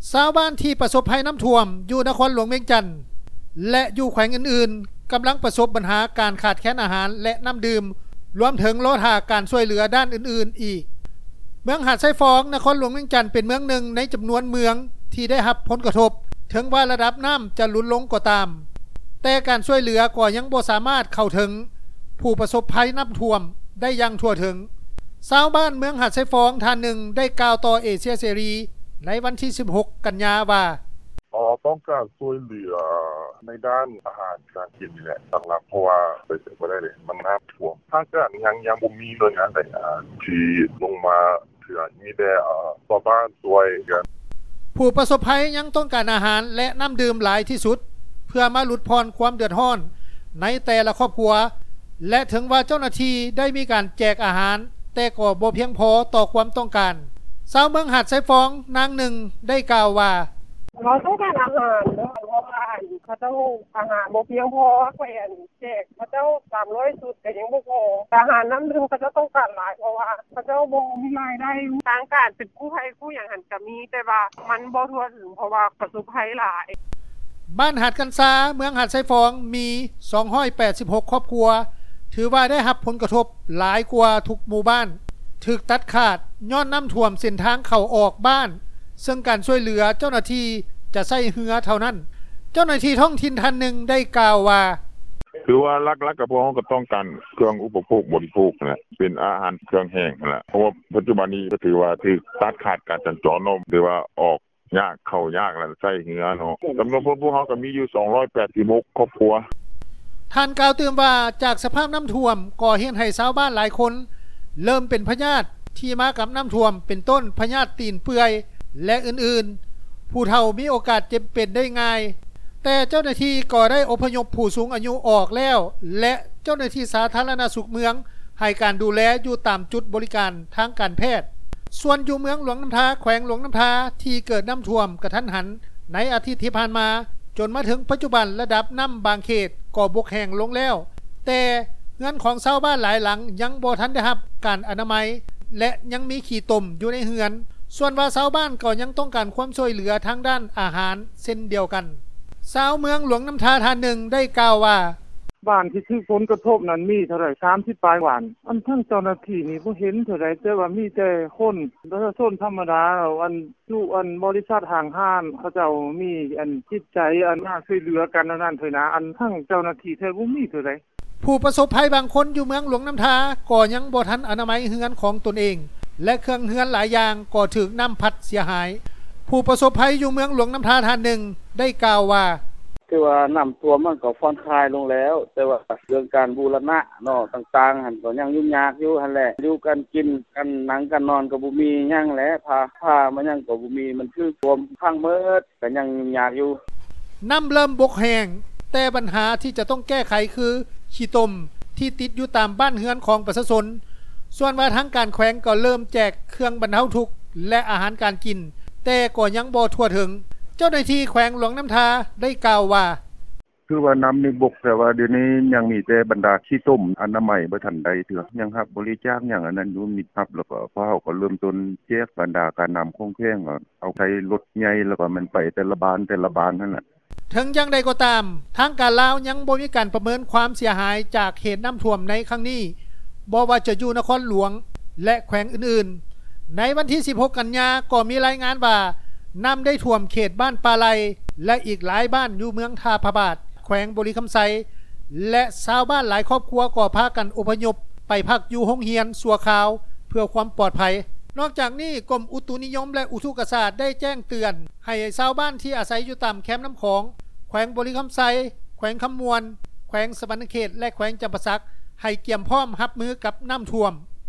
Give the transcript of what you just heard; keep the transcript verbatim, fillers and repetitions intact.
ชาวบ้านที่ประสบภัยน้ำท่วมอยู่นครหลวงเวียงจันทน์และอยู่แขวงอื่นๆกำลังประสบปัญหาการขาดแคลนอาหารและน้ำดื่มรวมถึงรอท่าการช่วยเหลือด้านอื่นๆอีกเมืองหาดไส้ฟองนครหลวงเวียงจันทน์เป็นเมืองหนึ่งในจำนวนเมืองที่ได้รับผลกระทบถึงว่าระดับน้ำจะลดลงก็ตามแต่การช่วยเหลือก็ยังบ่สามารถเข้าถึงผู้ประสบภัยน้ำท่วมได้อย่างทั่วถึงชาวบ้านเมืองหาดไส้ฟองท่านหนึ่งได้กล่าวต่อเอเชียเสรีในวันที่สิบหกกันยายนว่าอ๋อต้องการช่วยเหลือในด้านอาหารการกินนี่แหละหลักๆเพราะว่าไปเสร็จบ่ได้เลยมันน้ำท่วมทางการยังยังบ่มีหน่วยงานใดที่ลงมาเถื่อมีแต่เอ่อชาวบ้านช่วยกันผู้ประสบภัยยังต้องการอาหารและน้ำดื่มหลายที่สุดเพื่อมาลดพรความเดือดร้อนในแต่ละครอบครัวและถึงว่าเจ้าหน้าที่ได้มีการแจกอาหารแต่ก็บ่เพียงพอต่อความต้องการชาวเมืองหาดไส้ฟองนางหนึ่งได้กล่าวว่าเราต้องการอาหารเนาะเพราะว่าเขาเจ้าอาหารบ่เพียงพอแขวนแจกเขาเจ้าสามร้อยชุดก็ยังบ่พออาหารน้ำดื่มเขาเจ้าต้องการหลายเพราะว่าเขาเจ้าบ่มีรายได้ทางการเป็นกู้ภัยกู้หยังหั่นก็มีแต่ว่ามันบ่ทั่วถึงเพราะว่าประสบภัยหลายบ้านหาดกันซาเมืองหาดไส้ฟองมีสองร้อยแปดสิบหกครอบครัวถือว่าได้รับผลกระทบหลายกว่าทุกหมู่บ้านถูกตัดขาดย้อนน้ำท่วมเส้นทางเข้าออกบ้านซึ่งการช่วยเหลือเจ้าหน้าที่จะใช้เรือเท่านั้นเจ้าหน้าที่ท้องถิ่นท่านหนึ่งได้กล่าวว่าคือว่าหลักๆก็พวกเฮาก็ต้องการเครื่องอุปโภคบริโภคนั่นแหละเป็นอาหารเครื่องแห้งนั่นแหละเพราะว่าปัจจุบันนี้ก็ถือว่าถูกตัดขาดการสัญจรเนาะหรือว่าออกยากเข้ายากแล้วใช้เรือเนาะจำนวนพวกเฮาก็มีอยู่สองร้อยแปดสิบหกครอบครัวท่านกล่าวเตือนว่าจากสภาพน้ำท่วมก่อเฮ็ดให้ชาวบ้านหลายคนเริ่มเป็นพยาธิที่มากับน้ำท่วมเป็นต้นพยาธิตีนเปื่อยและอื่นๆผู้เฒ่ามีโอกาสเจ็บเป็นได้ง่ายแต่เจ้าหน้าที่ก็ได้อพยพผู้สูงอายุออกแล้วและเจ้าหน้าที่สาธารณสุขเมืองให้การดูแลอยู่ตามจุดบริการทางการแพทย์ส่วนอยู่เมืองหลวงน้ำทาแขวงหลวงน้ำทาที่เกิดน้ำท่วมกระทันหันในอาทิตย์ที่ผ่านมาจนมาถึงปัจจุบันระดับน้ำบางเขตก็บกแห้งลงแล้วแต่เงินของชาวบ้านหลายหลังยังบ่ทันได้รับการอนามัยและยังมีขี้ตมอยู่ในเฮือนส่วนว่าชาวบ้านก็ยังต้องการความช่วยเหลือทางด้านอาหารเช่นเดียวกันชาวเมืองหลวงน้ำทาท่านหนึ่งได้กล่าวว่าบ้านที่ถูกฝนกระทบนั้นมีเท่าไหร่สามสิบปลายหวานอันทั้งเจ้าหน้าที่นี่บ่เห็นเท่าไหร่แต่ว่ามีแต่คนประชาชนธรรมดาอันอยู่อันบริษัทห้างห้านเขาเจ้ามีอันจิตใจอันน่าช่วยเหลือกันนั่นเถอะนะอันทั้งเจ้าหน้าที่แท้บ่มีเท่าไหร่ผู้ประสบภัยบางคนอยู่เมืองหลวงน้ำทาก็ยังบ่ทันอนามัยเฮือนของตนเองและเครื่องเฮือนหลายอย่างก็ถูกน้ำพัดเสียหายผู้ประสบภัยอยู่เมืองหลวงน้ำทาท่านหนึ่งได้กล่าวว่าคือว่าน้ำท่วมมันก็ผ่อนคลายลงแล้วแต่ว่าเรื่องการบูรณะเนาะต่างๆหั่นก็ยังยุ่งยากอยู่หั่นแหละอยู่กันกินกันหนังกันนอนก็บ่มีหยังแหละผ้าผ้ามันยังก็บ่มีมันคือท่วมพังเบิดก็ยังยุ่งยากอยู่น้ำเริ่มบกแห้งแต่ปัญหาที่จะต้องแก้ไขคือขี้ตมที่ติดอยู่ตามบ้านเฮือนของประชาชนส่วนว่าทางการแขวงก็เริ่มแจกเครื่องบรรเทาทุกข์และอาหารการกินแต่ก็ยังบ่ทั่วถึงเจ้าหน้าที่แขวงหลวงน้ำทาได้กล่าวว่าคือว่าน้ำในบกแต่ว่าเดี๋ยวนี้ยังมีแต่บรรดาขี้ต้มอนามัยบ่ทันใดเถือยังรับบริจาคหยังอันนั้นอยู่มีรับแล้วก็พอเฮาก็เริ่มต้นแจกบรรดาการนำคงแข้งเอาใช้รถใหญ่แล้วก็มันไปแต่ละบ้านแต่ละบ้านนั่นแหละถึงอย่างใดก็ตามทางการลาวยังบ่มีการประเมินความเสียหายจากเหตุน้ำท่วมในครั้งนี้บ่ว่าจะอยู่นครหลวงและแขวงอื่นๆในวันที่สิบหกกันยายนก็มีรายงานว่าน้ำได้ท่วมเขตบ้านปาไลและอีกหลายบ้านอยู่เมืองทาพระบาทแขวงบริคำไซและชาวบ้านหลายครอบครัวก็พากันอพยพไปพักอยู่โรงเรียนชั่วคราวเพื่อความปลอดภัยนอกจากนี้กรมอุตุนิยมและอุทกศาสตร์ได้แจ้งเตือนให้ชาวบ้านที่อาศัยอยู่ตามแคมป์น้ำของแขวงบริคำไซแขวงคำมวนแขวงสวรรณเขตและแขวงจำปาสักให้เตรียมพร้อมรับมือกับน้ำท่วม